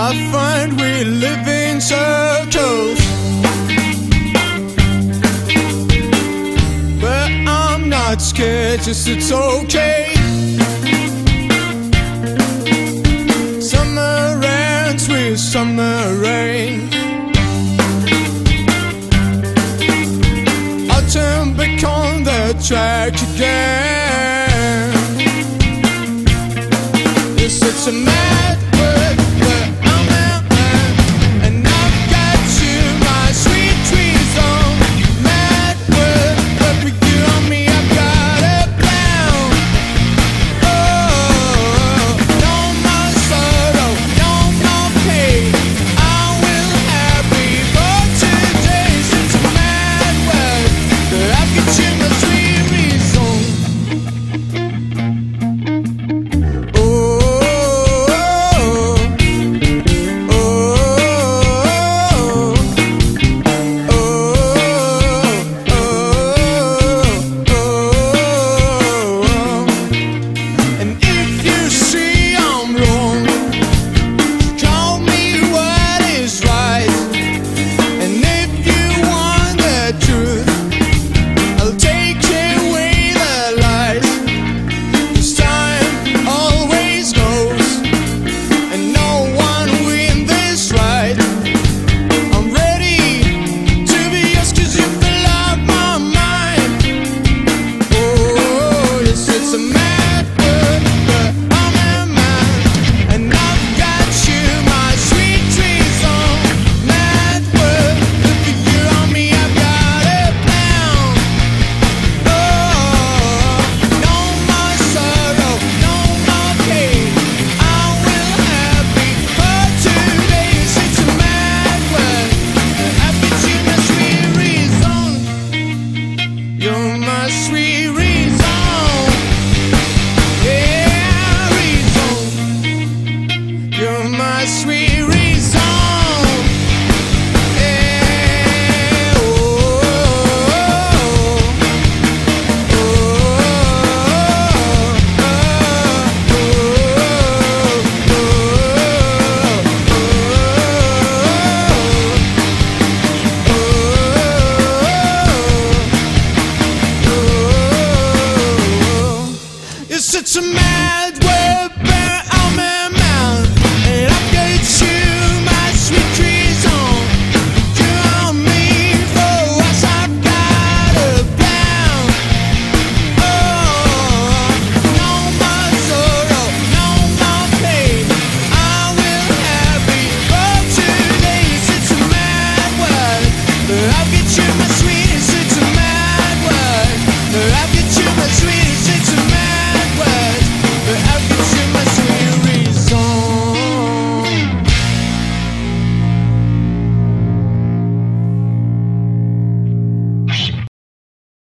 I find we live in circles, but I'm not scared, just it's okay. Summer ends with summer rain. Autumn become the track again. Yes, it's a mad world, but I'm a man, and I've got you, my sweet trees on. Mad world, but with you on me, I've got a plan. Oh, no more sorrow, no more pain. I will happy for today. It's a mad world, but I've got you, my sweet reason. You're my sweet reason, yeah, reason. You're my sweet reason, yeah. Oh, it's such a mad world.